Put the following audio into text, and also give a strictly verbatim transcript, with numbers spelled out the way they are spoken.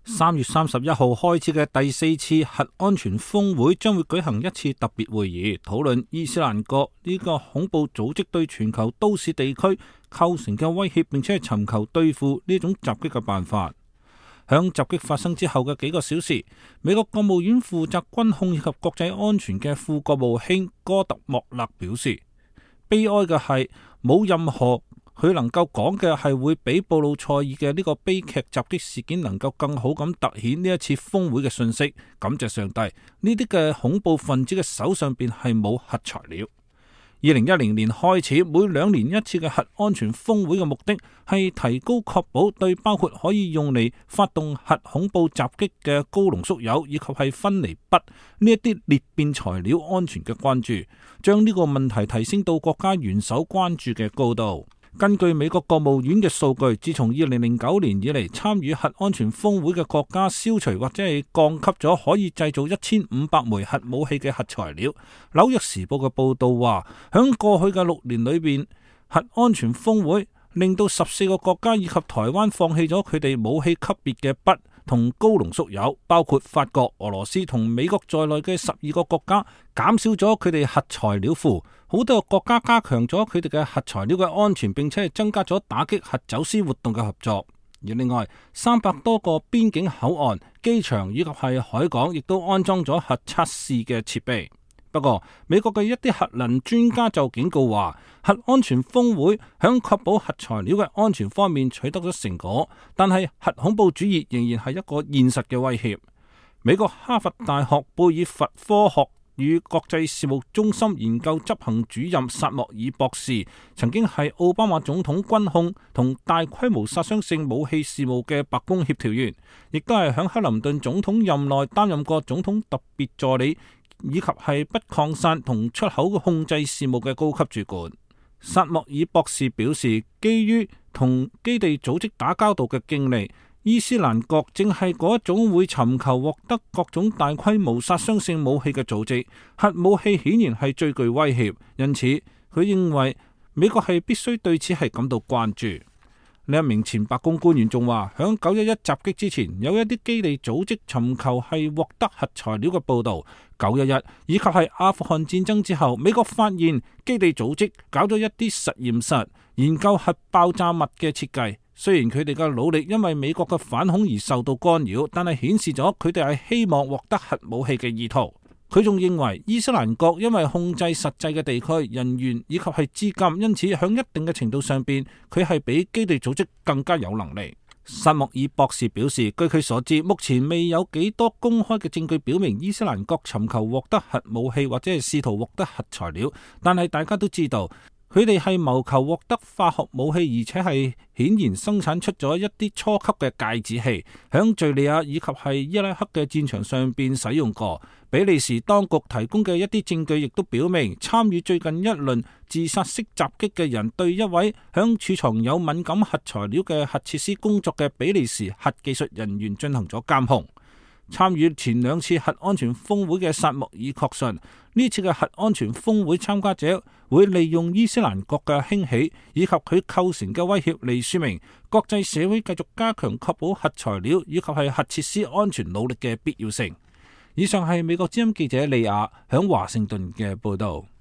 三月三十一號開始嘅第四次核安全峰會將會舉行一次特別會議，討論伊斯蘭國呢個恐怖組織對全球都市地區構成嘅威脅，並且係尋求對付呢種襲擊嘅辦法。響襲擊發生之後嘅幾個小時，美國國務院負責軍控以及國際安全嘅副國務卿戈特莫勒表示，悲哀嘅係冇任何佢能夠講嘅係會比布魯塞爾嘅呢個悲劇襲擊事件能夠更好咁凸顯呢一次峰會嘅信息。感謝上帝，呢啲嘅恐怖分子嘅手上邊係冇核材料。二零一零年開始，每兩年一次嘅核安全峰會嘅目的係提高確保對包括可以用嚟發動核恐怖襲擊嘅高濃縮鈾以及係分離鈈呢一啲裂變材料安全嘅關注，將呢個問題提升到國家元首關注嘅高度。根據美國國務院嘅數據，自從二零零九年以嚟，參與核安全峰會嘅國家消除或者係降級咗可以製造一千五百枚核武器嘅核材料。紐約時報嘅報道話，響過去嘅六年裏邊，核安全峰會令到十四個國家以及台灣放棄咗佢哋武器級別嘅鈈同高濃縮鈾，包括法國、俄羅斯同美國在內嘅十二個國家減少咗佢哋核材料庫。好多國家加強咗佢哋嘅核材料嘅安全，並且係增加咗打擊核走私活動嘅合作。而另外，三百多個邊境口岸、機場以及係海港，亦都安裝咗核測試嘅設備。不過，美國嘅一啲核能專家就警告話，核安全峰會響確保核材料嘅安全方面取得咗成果，但係核恐怖主義仍然係一個現實嘅威脅。美國哈佛大學貝爾佛科學與國際事務中心研究執行主任薩莫爾博士，曾經係奧巴馬總統軍控同大規模殺傷性武器事務嘅白宮協調員，亦都係響克林頓總統任內擔任過總統特別助理，以及係不擴散同出口控制事務嘅高級主管。薩莫爾博士表示，基於同基地組織打交道嘅經歷，伊斯蘭國正係嗰一種會尋求獲得各種大規模殺傷性武器嘅組織，核武器顯然係最具威脅，因此佢認為美國係必須對此係感到關注。另一名前白宮官員仲話，響九一一襲擊之前，有一啲基地組織尋求係獲得核材料嘅報道。九一一以及係阿富汗戰爭之後，美國發現基地組織搞咗一啲實驗室，研究核爆炸物嘅設計。雖然佢哋嘅努力因為美國嘅反恐而受到干擾，但係顯示咗佢哋係希望獲得核武器嘅意圖。佢仲認為伊斯蘭國因為控制實際嘅地區、人員以及係資金，因此響一定嘅程度上邊，佢係比基地組織更加有能力。薩莫爾博士表示，據佢所知，目前未有幾多公開嘅證據表明伊斯蘭國尋求獲得核武器或者係試圖獲得核材料，但係大家都知道，佢哋係謀求獲得化學武器，而且係顯然生產出咗一啲初級嘅芥子氣，響敘利亞以及係伊拉克嘅戰場上邊使用過。比利時當局提供嘅一啲證據亦都表明，參與最近一輪自殺式襲擊嘅人對一位響儲藏有敏感核材料嘅核設施工作嘅比利時核技術人員進行咗監控。參與前兩次核安全峰會嘅薩莫爾確信，呢次嘅核安全峰會參加者會利用伊斯蘭國嘅興起以及佢構成嘅威脅嚟說明國際社會繼續加強確保核材料以及係核設施安全努力嘅必要性。以上係美國之音記者利亞響華盛頓嘅報道。